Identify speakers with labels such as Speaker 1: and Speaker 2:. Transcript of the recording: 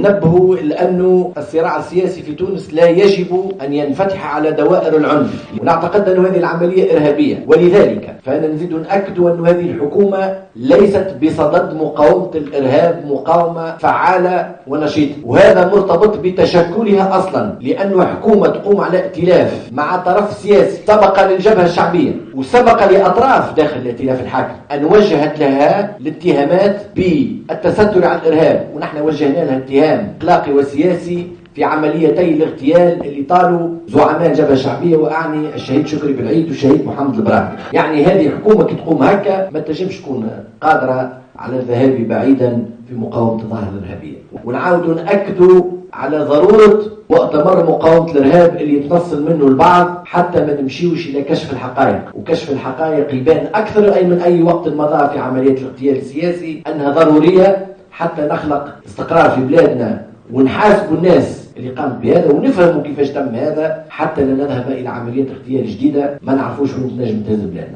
Speaker 1: نبهوا لأنه الصراع السياسي في تونس لا يجب أن ينفتح على دوائر العنف، ونعتقد أن هذه العملية إرهابية، ولذلك فأنا نزيد نأكد أن هذه الحكومة ليست بصدد مقاومة الإرهاب مقاومة فعالة ونشيطة، وهذا مرتبط بتشكلها أصلا، لأنه حكومة تقوم على ائتلاف مع طرف سياسي سبق للجبهة الشعبية وسبق لأطراف داخل الائتلاف الحاكم أن وجهت لها الاتهامات بالتستر على الإرهاب، ونحن وجهنا لها اتهام اخلاقي وسياسي في عمليتي الاغتيال اللي طالوا زعماء الجبهة الشعبية، وأعني الشهيد شكري بالعيد والشهيد محمد البراهي. يعني هذه حكومة كي تقوم هكا ما تنجمش تكون قادرة على الذهاب بعيدا في مقاومة الظاهرة الإرهابية. ونعاود نأكدوا على ضرورة مؤتمر مقاومة الإرهاب اللي يتنصل منه البعض حتى ما نمشيوش إلى كشف الحقائق، وكشف الحقائق يبان أكثر أي من أي وقت مضى في عملية الاغتيال السياسي أنها ضرورية حتى نخلق استقرار في بلادنا ونحاسب الناس اللي قامت بهذا ونفهموا كيفاش تم هذا، حتى لا نذهب إلى عملية اغتيال جديدة ما نعرفوش وين تنجم تهز بلادنا.